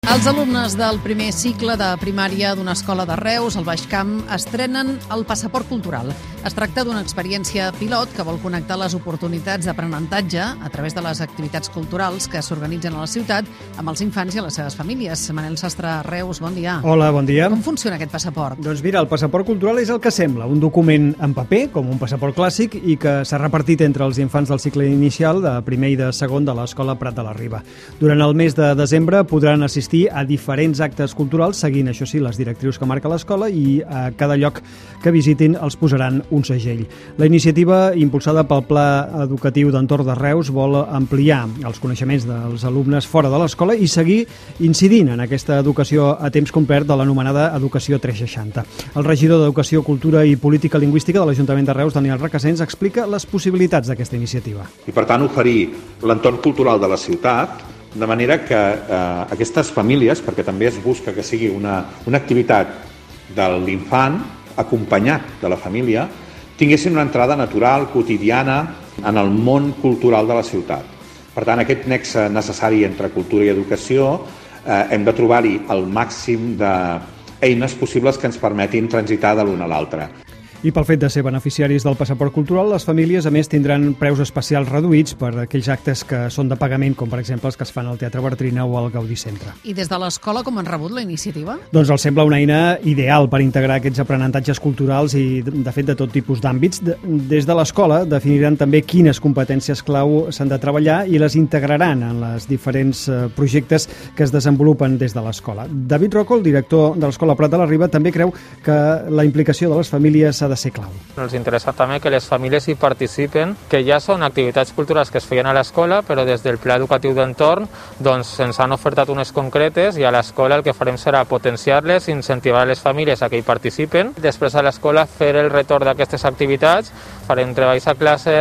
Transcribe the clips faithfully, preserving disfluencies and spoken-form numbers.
Els alumnes del primer cicle de primària d'una escola de Reus, al Baix Camp, estrenen el passaport cultural. Es tracta d'una experiència pilot que vol connectar les oportunitats d'aprenentatge a través de les activitats culturals que s'organitzen a la ciutat amb els infants i les seves famílies. Manel Sastre, Reus, bon dia. Hola, bon dia. Com funciona aquest passaport? Doncs mira, el passaport cultural és el que sembla, un document en paper, com un passaport clàssic, i que s'ha repartit entre els infants del cicle inicial de primer i de segon de l'Escola Prat de la Riba. Durant el mes de desembre podran assistir a diferents actes culturals, seguint, això sí, les directrius que marca l'escola, i a cada lloc que visitin els posaran un segell. La iniciativa, impulsada pel Pla Educatiu d'Entorn de Reus, vol ampliar els coneixements dels alumnes fora de l'escola i seguir incidint en aquesta educació a temps complet de l'anomenada Educació tres seixanta. El regidor d'Educació, Cultura i Política Lingüística de l'Ajuntament de Reus, Daniel Requesens, explica les possibilitats d'aquesta iniciativa. I, per tant, oferir l'entorn cultural de la ciutat, de manera que eh, aquestes famílies, perquè també es busca que sigui una, una activitat de l'infant acompanyat de la família, tinguessin una entrada natural, quotidiana, en el món cultural de la ciutat. Per tant, aquest nexe necessari entre cultura i educació eh, hem de trobar-hi el màxim d'eines possibles que ens permetin transitar de l'un a l'altre. I pel fet de ser beneficiaris del passaport cultural, les famílies, a més, tindran preus especials reduïts per aquells actes que són de pagament, com per exemple els que es fan al Teatre Bartrina o al Gaudí Centre. I des de l'escola com han rebut la iniciativa? Doncs els sembla una eina ideal per integrar aquests aprenentatges culturals i, de fet, de tot tipus d'àmbits. Des de l'escola definiran també quines competències clau s'han de treballar i les integraran en els diferents projectes que es desenvolupen des de l'escola. David Rocco, el director de l'Escola Prat de la Riba, també creu que la implicació de les famílies s'ha de ser clau. Ens interessa també que les famílies hi participen, que ja són activitats culturals que es feien a l'escola, però des del Pla Educatiu d'Entorn doncs, ens han ofertat unes concretes i a l'escola el que farem serà potenciar-les, incentivar les famílies a que hi participen. Després a l'escola fer el retorn d'aquestes activitats, farem treballs a classe.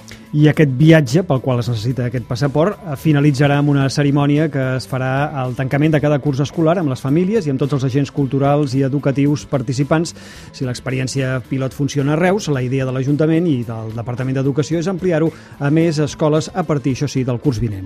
I aquest viatge, pel qual es necessita aquest passaport, finalitzarà amb una cerimònia que es farà al tancament de cada curs escolar amb les famílies i amb tots els agents culturals i educatius participants. Si l'experiència pilot funciona a Reus, la idea de l'Ajuntament i del Departament d'Educació és ampliar-ho a més escoles a partir, això sí, del curs vinent.